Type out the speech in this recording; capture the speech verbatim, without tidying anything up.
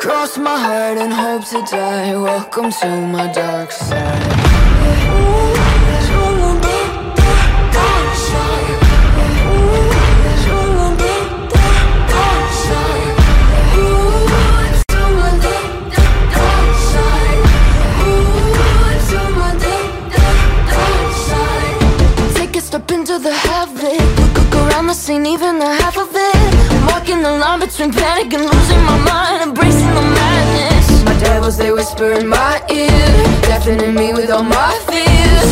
Cross my heart and hope to die. Welcome to my dark side. Take a step into the heaven. Look around the scene, even the half of it. I'm walking the line between panic and losing my mind, embracing the madness. My devils, they whisper in my ear, deafening me with all my fears.